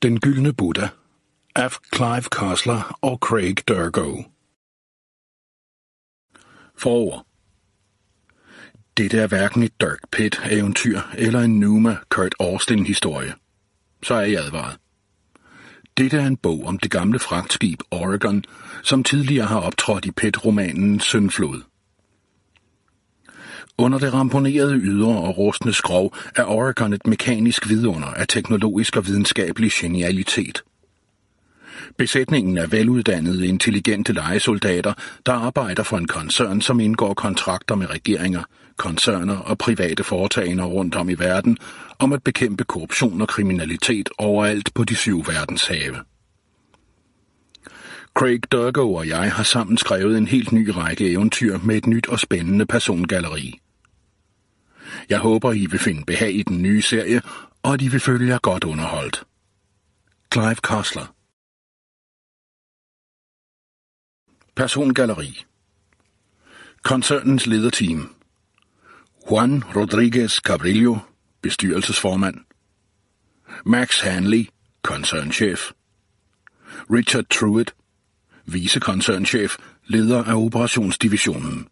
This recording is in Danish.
Den gyldne Buddha af Clive Cussler og Craig Durgo. Forord. Dette er hverken et Dirk Pitt-eventyr eller en Numa Kurt Austin-historie. Så er jeg advaret. Dette er en bog om det gamle fragtskib Oregon, som tidligere har optrådt i Pitt-romanen Syndflod. Under det ramponerede ydre og rustne skrog er Oregon et mekanisk vidunder af teknologisk og videnskabelig genialitet. Besætningen er veluddannede, intelligente lejesoldater, der arbejder for en koncern, som indgår kontrakter med regeringer, koncerner og private foretagender rundt om i verden om at bekæmpe korruption og kriminalitet overalt på de 7 verdenshave. Craig Durgo og jeg har sammen skrevet en helt ny række eventyr med et nyt og spændende persongalleri. Jeg håber, I vil finde behag i den nye serie, og at I vil føle jer godt underholdt. Clive Cussler. Persongalleri. Koncernens lederteam. Juan Rodriguez Cabrillo, bestyrelsesformand. Max Hanley, koncernchef. Richard Truitt, vicekoncernchef, leder af operationsdivisionen.